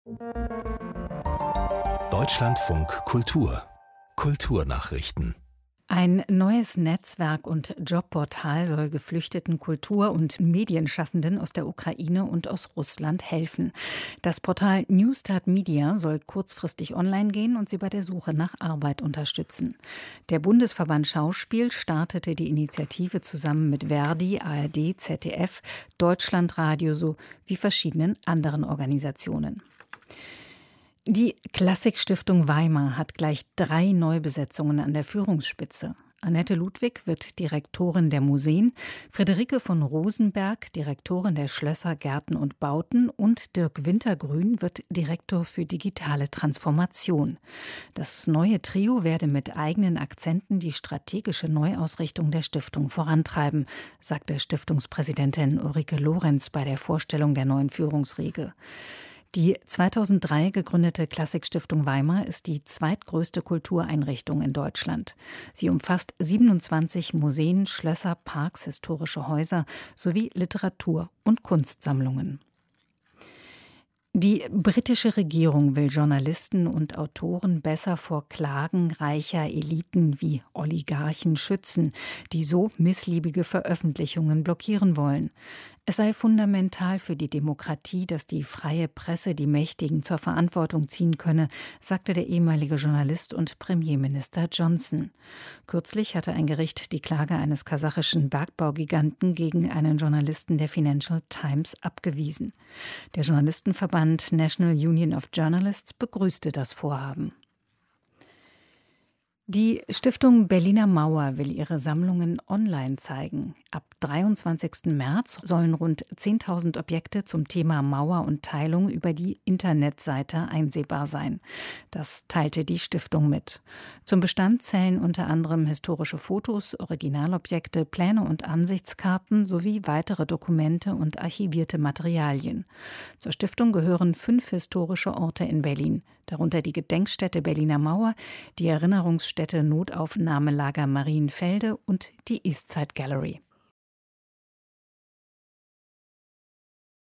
Deutschlandfunk Kultur Kulturnachrichten. Ein neues Netzwerk und Jobportal soll geflüchteten Kultur- und Medienschaffenden aus der Ukraine und aus Russland helfen. Das Portal New Start Media soll kurzfristig online gehen und sie bei der Suche nach Arbeit unterstützen. Der Bundesverband Schauspiel startete die Initiative zusammen mit Verdi, ARD, ZDF, Deutschlandradio sowie verschiedenen anderen Organisationen. Die Klassikstiftung Weimar hat gleich 3 Neubesetzungen an der Führungsspitze. Annette Ludwig wird Direktorin der Museen, Friederike von Rosenberg Direktorin der Schlösser, Gärten und Bauten und Dirk Wintergrün wird Direktor für digitale Transformation. Das neue Trio werde mit eigenen Akzenten die strategische Neuausrichtung der Stiftung vorantreiben, sagte Stiftungspräsidentin Ulrike Lorenz bei der Vorstellung der neuen Führungsriege. Die 2003 gegründete Klassikstiftung Weimar ist die zweitgrößte Kultureinrichtung in Deutschland. Sie umfasst 27 Museen, Schlösser, Parks, historische Häuser sowie Literatur- und Kunstsammlungen. Die britische Regierung will Journalisten und Autoren besser vor Klagen reicher Eliten wie Oligarchen schützen, die so missliebige Veröffentlichungen blockieren wollen. Es sei fundamental für die Demokratie, dass die freie Presse die Mächtigen zur Verantwortung ziehen könne, sagte der ehemalige Journalist und Premierminister Johnson. Kürzlich hatte ein Gericht die Klage eines kasachischen Bergbaugiganten gegen einen Journalisten der Financial Times abgewiesen. Der Journalistenverband National Union of Journalists begrüßte das Vorhaben. Die Stiftung Berliner Mauer will ihre Sammlungen online zeigen. Ab 23. März sollen rund 10.000 Objekte zum Thema Mauer und Teilung über die Internetseite einsehbar sein. Das teilte die Stiftung mit. Zum Bestand zählen unter anderem historische Fotos, Originalobjekte, Pläne und Ansichtskarten sowie weitere Dokumente und archivierte Materialien. Zur Stiftung gehören 5 historische Orte in Berlin, darunter die Gedenkstätte Berliner Mauer, die Erinnerungsstätte Notaufnahmelager Marienfelde und die Eastside Gallery.